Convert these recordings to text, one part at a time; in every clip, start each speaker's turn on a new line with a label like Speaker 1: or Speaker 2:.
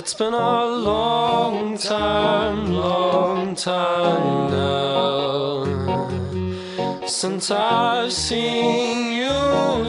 Speaker 1: It's been a long time now since I've seen you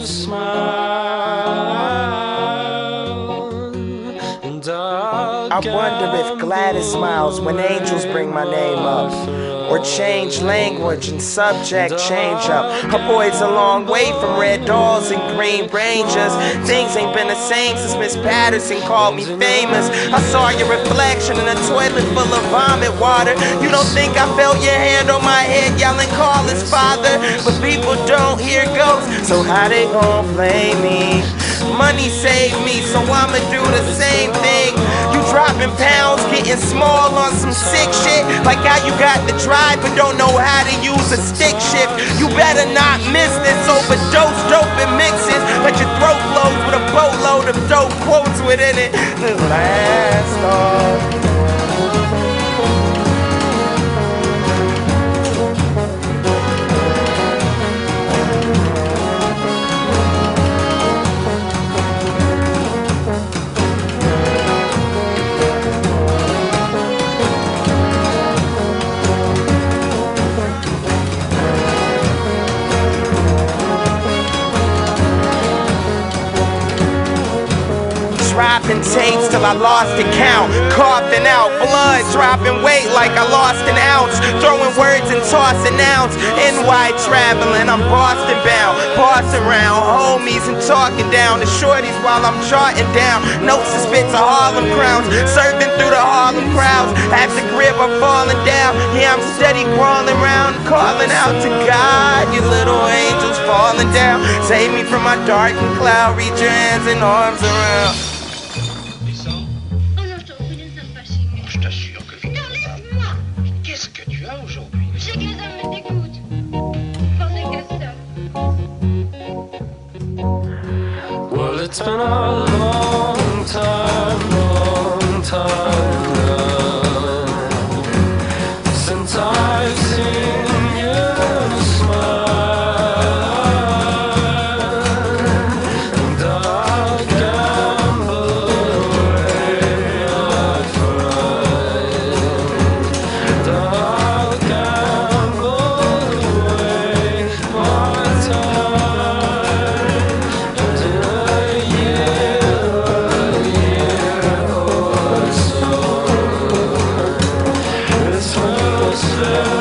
Speaker 1: smile, and
Speaker 2: I wonder if Gladys smiles when angels bring my name up, or change language and subject change up. Her boy's a long way from red dolls and green rangers. Things ain't been the same since Miss Patterson called me famous. I saw your reflection in a toilet full of vomit water. You don't think I felt your hand on my head yelling call his father? But people don't hear ghosts, so how they gon' blame me? Money saved me, so I'ma do the same thing. You dropping pounds, getting small on some sick shit, like how you got the drive but don't know how to use a stick shift. You better not miss this. Overdose dope and mixes, let your throat close with a boatload of dope quotes within it. The last off. Dropping tapes till I lost the count, coughing out blood, dropping weight like I lost an ounce, throwing words and tossing ounce. NY traveling, I'm Boston bound, bossing around homies and talking down to shorties while I'm charting down notes and spit to Harlem crowns, serving through the Harlem crowds. At the grip I'm falling down, yeah I'm steady crawling around, calling out to God. You little angels falling down, save me from my dark and cloud, reach your hands and arms around.
Speaker 3: Je t'assure que...
Speaker 4: Non, laisse-moi!
Speaker 3: Qu'est-ce que tu as aujourd'hui?
Speaker 4: Je sais que les hommes me dégoûtent. Pensez qu'à ça.
Speaker 1: well, it's been a long time now since I've seen you smile, and I'll gamble away my friend, and I'll gamble away my time, and in a year or so, this will say